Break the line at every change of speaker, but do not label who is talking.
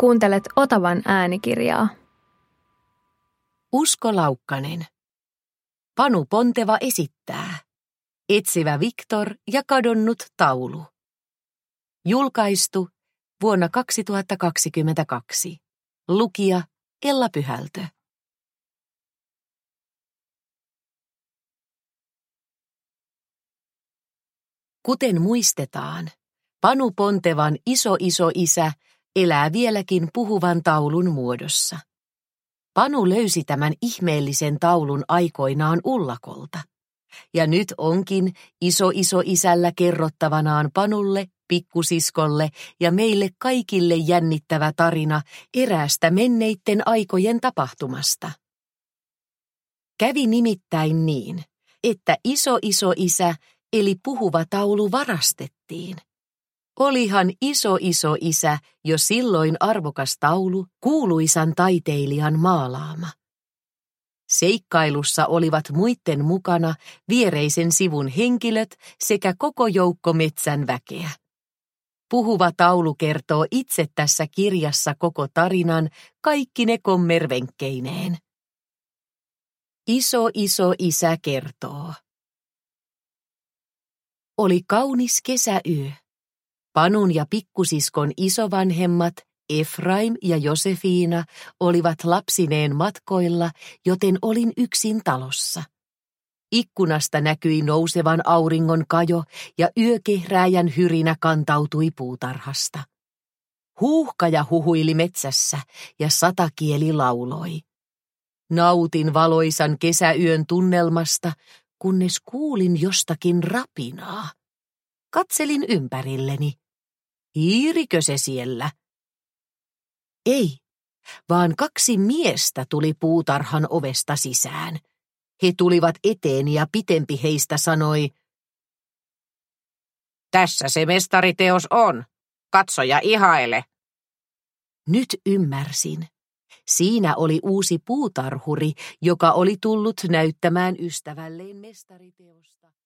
Kuuntelet Otavan äänikirjaa.
Usko Laukkanen. Panu Ponteva esittää. Etsivä Viktor ja kadonnut taulu. Julkaistu vuonna 2022. Lukija Ella Pyhältö. Kuten muistetaan, Panu Pontevan iso-iso-isä elää vieläkin puhuvan taulun muodossa. Panu löysi tämän ihmeellisen taulun aikoinaan Ullakolta. Ja nyt onkin iso-iso-isällä kerrottavanaan Panulle, pikkusiskolle ja meille kaikille jännittävä tarina eräästä menneitten aikojen tapahtumasta. Kävi nimittäin niin, että iso-iso-isä eli puhuva taulu varastettiin. Olihan iso-iso-isä jo silloin arvokas taulu, kuuluisan taiteilijan maalaama. Seikkailussa olivat muitten mukana viereisen sivun henkilöt sekä koko joukko metsän väkeä. Puhuva taulu kertoo itse tässä kirjassa koko tarinan kaikkine kommervenkkeineen. Iso-iso-isä kertoo. Oli kaunis kesäyö. Panun ja pikkusiskon isovanhemmat Efraim ja Josefiina olivat lapsineen matkoilla, joten olin yksin talossa. Ikkunasta näkyi nousevan auringon kajo ja yökehrääjän hyrinä kantautui puutarhasta. Huuhkaja huhuili metsässä ja satakieli lauloi. Nautin valoisan kesäyön tunnelmasta, kunnes kuulin jostakin rapinaa. Katselin ympärilleni. Hiirikö se siellä? Ei, vaan 2 miestä tuli puutarhan ovesta sisään. He tulivat eteeni ja pitempi heistä sanoi, "Tässä se mestariteos on. Katso ja ihaile." Nyt ymmärsin. Siinä oli uusi puutarhuri, joka oli tullut näyttämään ystävälleen mestariteosta.